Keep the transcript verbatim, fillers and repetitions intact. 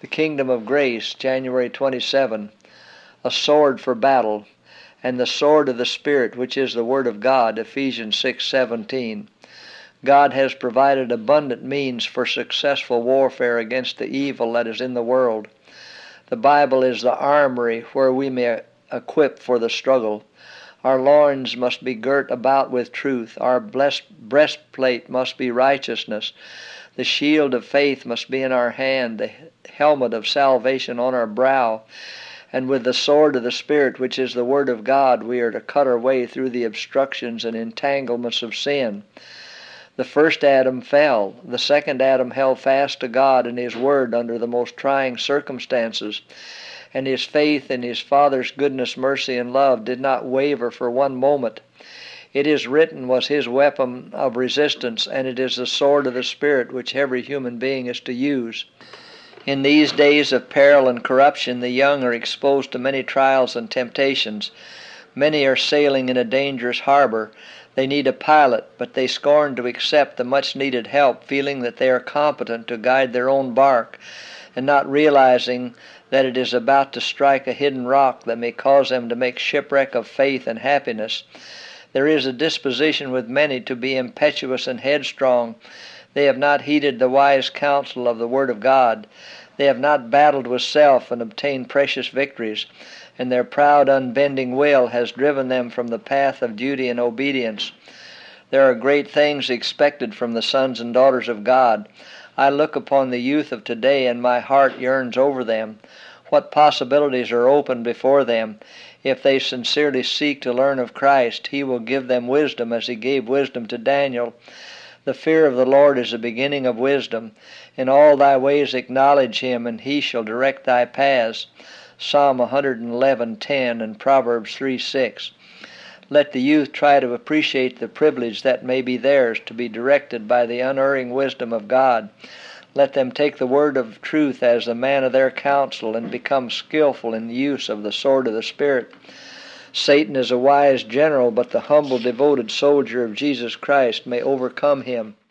The Kingdom of Grace, January twenty-seventh, a sword for battle, and the sword of the Spirit, which is the Word of God, Ephesians six seventeen. God has provided abundant means for successful warfare against the evil that is in the world. The Bible is the armory where we may equip for the struggle. Our loins must be girt about with truth. Our blessed breastplate must be righteousness. The shield of faith must be in our hand, the helmet of salvation on our brow, and with the sword of the Spirit, which is the Word of God, we are to cut our way through the obstructions and entanglements of sin. The first Adam fell. The second Adam held fast to God and His Word under the most trying circumstances, and his faith in his Father's goodness, mercy, and love did not waver for one moment. It is written was his weapon of resistance, and it is the sword of the Spirit which every human being is to use. In these days of peril and corruption, the young are exposed to many trials and temptations. Many are sailing in a dangerous harbor. They need a pilot, but they scorn to accept the much-needed help, feeling that they are competent to guide their own bark, and not realizing that it is about to strike a hidden rock that may cause them to make shipwreck of faith and happiness. There is a disposition with many to be impetuous and headstrong. They have not heeded the wise counsel of the Word of God. They have not battled with self and obtained precious victories, and their proud, unbending will has driven them from the path of duty and obedience. There are great things expected from the sons and daughters of God. I look upon the youth of today, and my heart yearns over them. What possibilities are open before them! If they sincerely seek to learn of Christ, He will give them wisdom as He gave wisdom to Daniel. The fear of the Lord is the beginning of wisdom. In all thy ways acknowledge Him, and He shall direct thy paths. Psalm one eleven ten and Proverbs three six. Let the youth try to appreciate the privilege that may be theirs to be directed by the unerring wisdom of God. Let them take the word of truth as the man of their counsel and become skillful in the use of the sword of the Spirit. Satan is a wise general, but the humble, devoted soldier of Jesus Christ may overcome him.